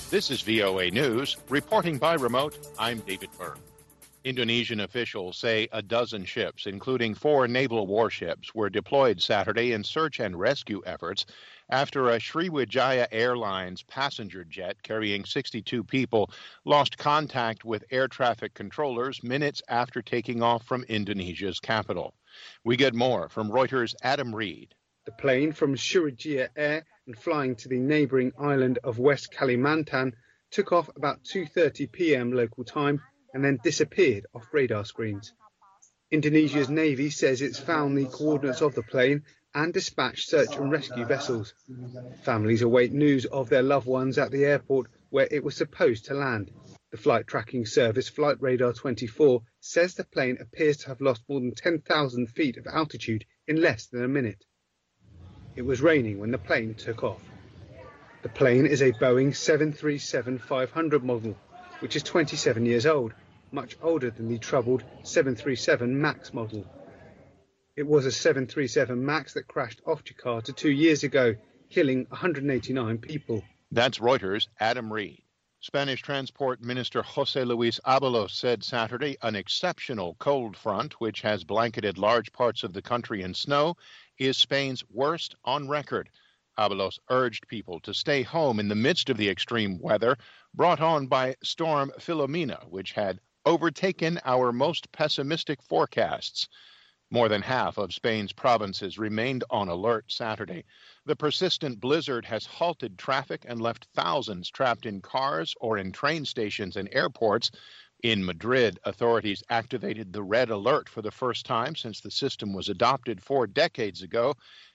This is VOA News. Reporting by remote, I'm David Byrne. Indonesian officials say a dozen ships, including 4 naval warships, were deployed Saturday in search and rescue efforts after a Sriwijaya Airlines passenger jet carrying 62 people lost contact with air traffic controllers minutes after taking off from Indonesia's capital. We get more from Reuters' Adam Reed. The plane from Sriwijaya Air and flying to the neighbouring island of West Kalimantan took off about 2:30 p.m. local time and then disappeared off radar screens. Indonesia's Navy says it's found the coordinates of the plane and dispatched search and rescue vessels. Families await news of their loved ones at the airport where it was supposed to land. The flight tracking service Flight Radar 24 says the plane appears to have lost more than 10,000 feet of altitude in less than a minute. It was raining when the plane took off. The plane is a Boeing 737-500 model, which is 27 years old, much older than the troubled 737 MAX model. It was a 737 MAX that crashed off Jakarta 2 years ago, killing 189 people. That's Reuters' Adam Reed. Spanish Transport Minister José Luis Ábalos said Saturday an exceptional cold front, which has blanketed large parts of the country in snow, is Spain's worst on record. Ábalos urged people to stay home in the midst of the extreme weather brought on by Storm Filomena, which had overtaken our most pessimistic forecasts. More than half of Spain's provinces remained on alert Saturday. The persistent blizzard has halted traffic and left thousands trapped in cars or in train stations and airports. In Madrid, authorities activated the red alert for the first time since the system was adopted 4 decades ago.